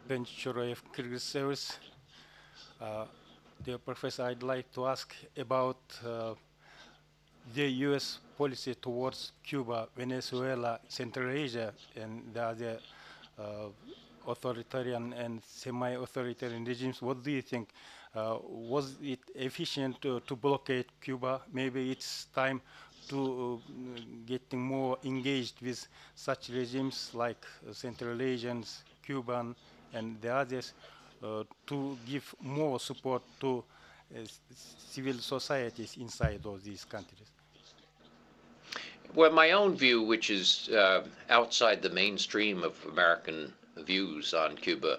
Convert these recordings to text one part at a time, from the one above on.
Ben Choroyev Kyrgyzseus. Uh, Dear Professor, I'd like to ask about the U.S. policy towards Cuba, Venezuela, Central Asia, and the other uh, authoritarian and semi-authoritarian regimes. What do you think? Was it efficient to blockade Cuba? Maybe it's time to getting more engaged with such regimes like Central Asians, Cuban, and the others to give more support to civil societies inside of these countries. Well, my own view, which is outside the mainstream of American views on Cuba,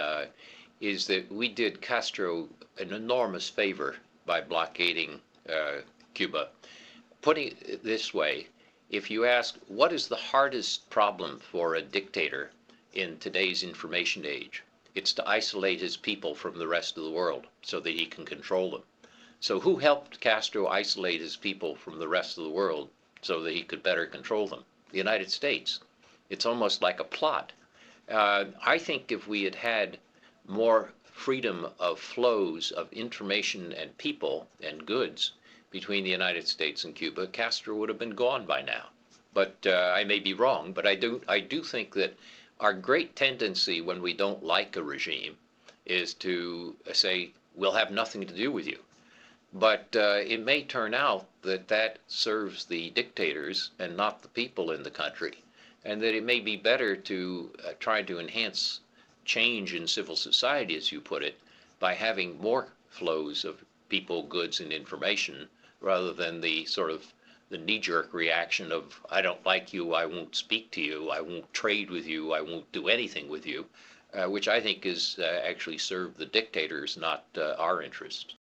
is that we did Castro an enormous favor by blockading Cuba. Putting it this way, if you ask what is the hardest problem for a dictator in today's information age, it's to isolate his people from the rest of the world so that he can control them. So who helped Castro isolate his people from the rest of the world so that he could better control them? The United States. It's almost like a plot. I think if we had had more freedom of flows of information and people and goods between the United States and Cuba, Castro would have been gone by now. But I may be wrong, but I do think that our great tendency when we don't like a regime is to say, we'll have nothing to do with you. But it may turn out that that serves the dictators and not the people in the country, and that it may be better to try to enhance change in civil society, as you put it, by having more flows of people, goods, and information rather than the sort of the knee-jerk reaction of I don't like you, I won't speak to you, I won't trade with you, I won't do anything with you, which I think is actually served the dictators, not our interests.